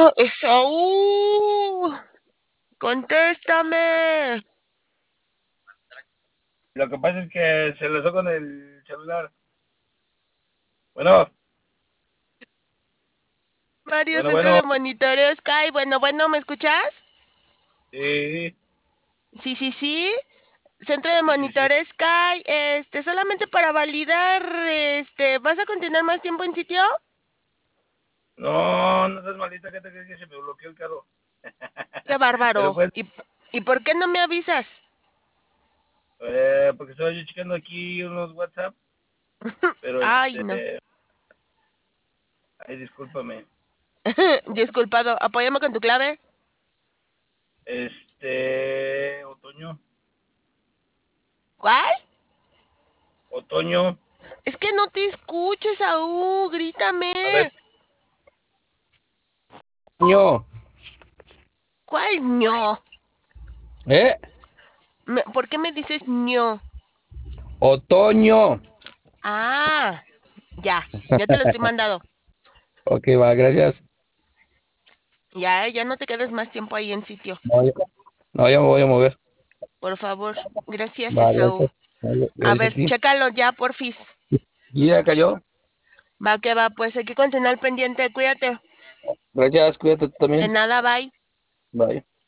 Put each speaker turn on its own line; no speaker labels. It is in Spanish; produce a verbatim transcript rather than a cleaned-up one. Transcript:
Esaú, contéstame.
Lo que pasa es que se lo con el celular. Bueno,
Mario,
bueno,
centro
bueno.
de monitoreo Sky. Bueno, bueno, ¿me escuchas?
Sí,
Sí, sí, sí. Centro de
sí, sí, sí.
monitoreo Sky. Este, solamente para validar, este, ¿vas a continuar más tiempo en sitio?
No, no seas malita, que te crees que se me bloqueó el carro.
Qué
Pero
bárbaro.
pues,
¿Y, y por qué no me avisas?
eh, porque estaba yo checando aquí unos WhatsApp, pero
Ay, no.
este, ay, discúlpame.
Disculpado, apóyame con tu clave.
Este, otoño,
¿Cuál?
otoño.
Es que no te escucho, Saúl.
A ver,
Grítame.
otoño.
¿Cuál ño?
¿Eh?
Me- ¿Por qué me dices ño?
Otoño.
Ah, ya. Ya te lo estoy mandando.
Ok, va, gracias.
Ya, ya no te quedes más tiempo ahí en sitio.
No, ya, no, ya me voy a mover.
Por favor. Gracias,
Va,
Esaú.
gracias. Vale,
A
gracias a
ver,
ti.
chécalo ya, porfis.
¿Y ya cayó?
Va que va, pues hay que continuar al pendiente. Cuídate.
Gracias, cuídate tú
De
también.
nada, bye.
Bye.